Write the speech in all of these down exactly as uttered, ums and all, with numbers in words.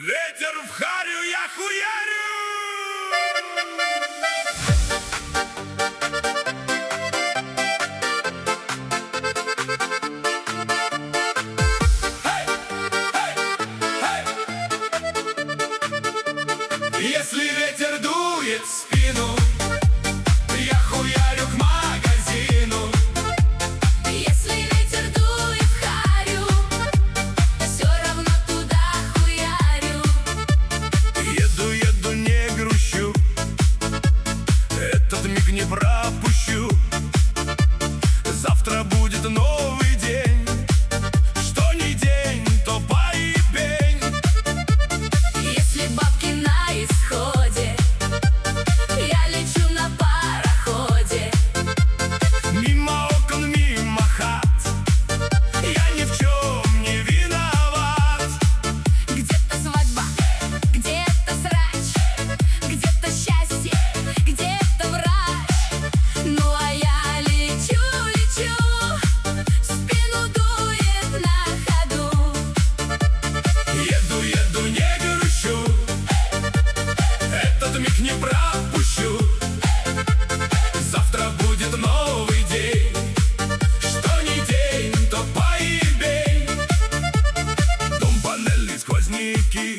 Ветер в харю, я хуярю. Hey, hey, hey. Если ветер дует в спину, я хуярю к магазину. Если ветер дует в харю, все равно туда хуярю. Еду, еду, не грущу, этот миг не пропущу. Завтра будет новый день, что не день, то поебень. Если бабки на исходе, я лечу на пароходе. Мимо окон, мимо хат, я ни в чем не виноват. Где-то свадьба, где-то срач, где-то счастье, где-то врач. Ну а я лечу, лечу, в спину дует на ходу. Еду, еду, не грущу, этот миг не пропущу. Завтра будет новый день, что не день, то поебень. Дом, панели, сквозняки,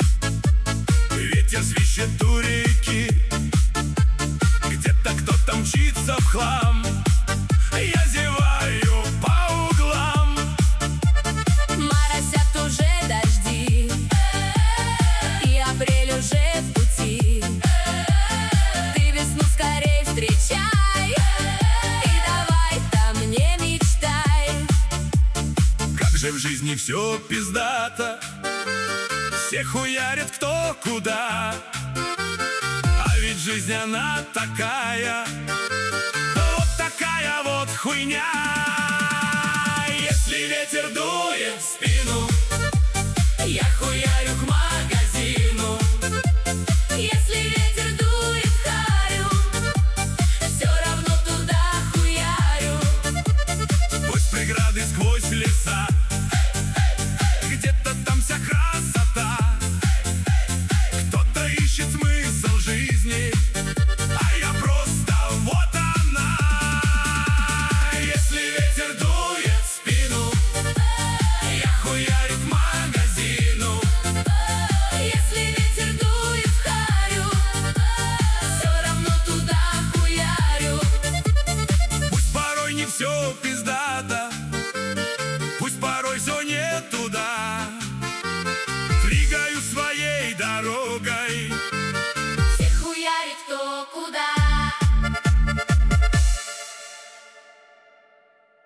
ветер свищет у реки. Где-то кто-то мчится в хлам, я зеваю по углам. Моросят уже дожди, и апрель уже в пути. Ты весну скорей встречай, и давай-то мне мечтай. Как же в жизни все пиздато, все хуярят кто куда. А ведь жизнь она такая, вот такая вот хуйня. Если ветер дует в спину, я хуярю к магазину. Если ветер дует в харю, все равно туда хуярю. Сквозь преграды, сквозь леса, где-то там вся красота. Кто-то ищет смысл жизни, а я просто вот она. Если ветер дует в спину, я хуярю к магазину. Если ветер дует в харю, все равно туда хуярю. Пусть порой не все пиздато, пусть порой все не туда. Двигаю своей дорогой. Все хуярит кто куда.